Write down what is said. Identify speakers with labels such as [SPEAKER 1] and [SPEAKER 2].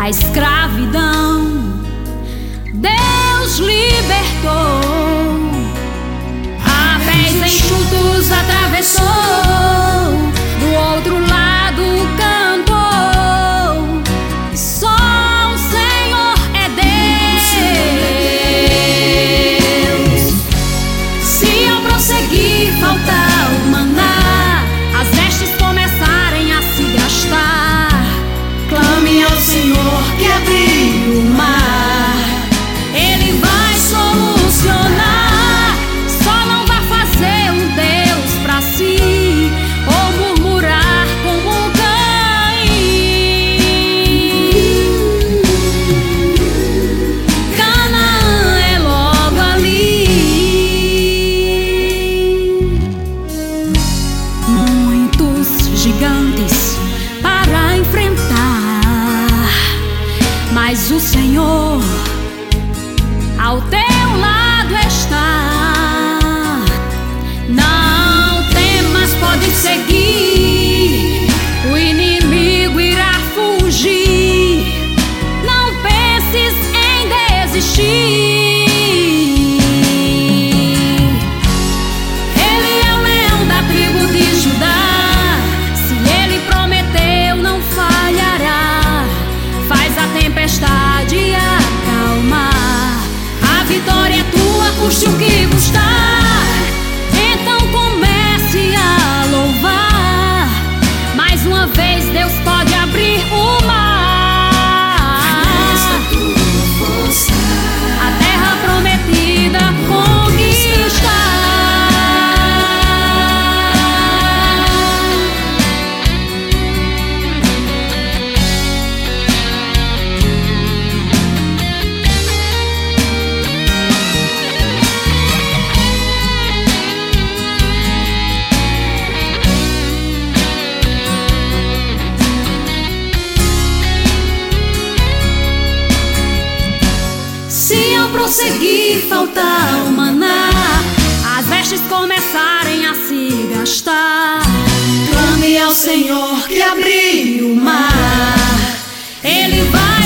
[SPEAKER 1] escravidão, Deus libertou. A pés enxutos atravessou, do outro lado cantou. Só o Senhor é Deus. Se ao prosseguir faltar o maná, as vestes começarem a se gastar, clame ao Senhor que abriu o mar. Ele vai solucionar. Só não vá fazer um Deus pra si, ou murmurar como Caim. Canaã é logo ali. Muitos gigantes para enfrentar, mas o Senhor ao teu lado está. Não temas, pode seguir, o inimigo irá fugir. Não penses em desistir. Ele é o leão da tribo de Judá. Se ele prometeu, não falhará. Faz a tempestade acalmar. A vitória é tua, custe o que custar. Então comece a louvar. Mais uma vez Deus pode abrir o mar. A terra prometida conquistar. Se ao prosseguir faltar o maná, as vestes começarem a se gastar, clame ao Senhor que abriu o mar. Ele vai